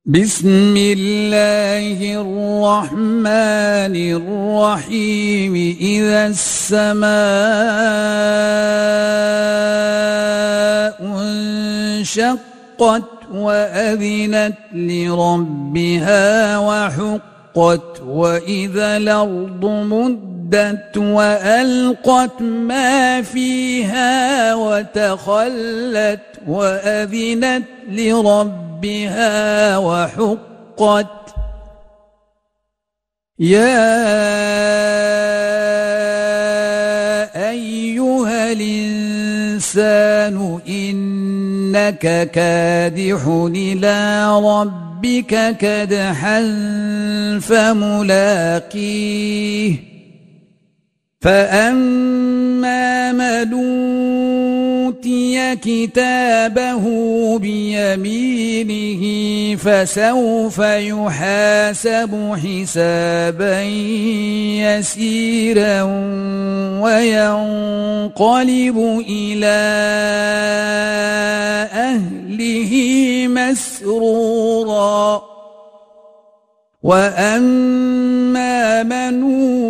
بسم الله الرحمن الرحيم. إذا السماء انشقت وأذنت لربها وحقت وإذا الأرض مدت وألقت ما فيها وتخلت وأذنت لربها وحقت. يا أيها الإنسان إنك كادح إلى ربك كدحا فملاقيه. فأما من أوتي كتابه بيمينه فسوف يحاسب حسابا يسيرا وينقلب إلى أهله مسرورا. وأما من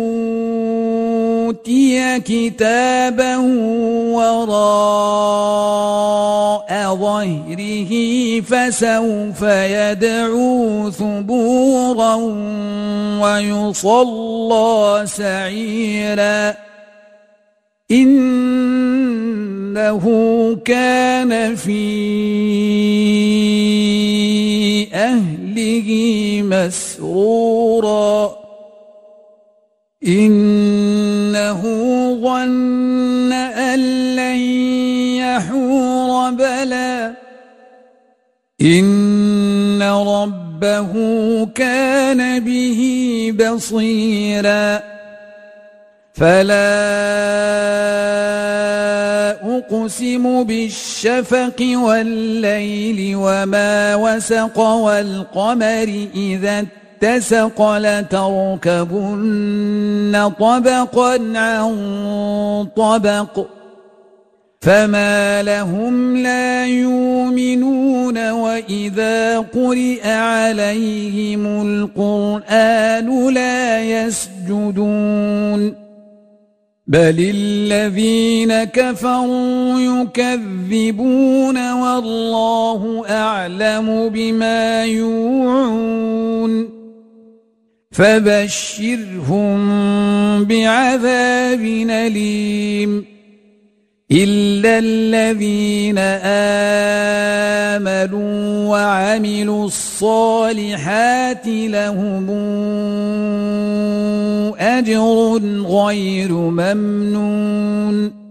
أوتي كتابه وراء ظهره فسوف يدعو ثبورا ويصلى سعيرا. إنه كان في أهله مسرورا. إنه ظن أن لن يحور بلى إن ربه كان به بصيرا. فلا أقسم بالشفق والليل وما وسق والقمر إذا اتسق لتركبن طبقا عن طبق فما لهم لا يؤمنون وإذا قرئ عليهم القرآن لا يسجدون. بل الذين كفروا يكذبون والله أعلم بما يوعون. فبشرهم بعذاب أليم إلا الذين آمنوا وعملوا الصالحات لهم أجر غير ممنون.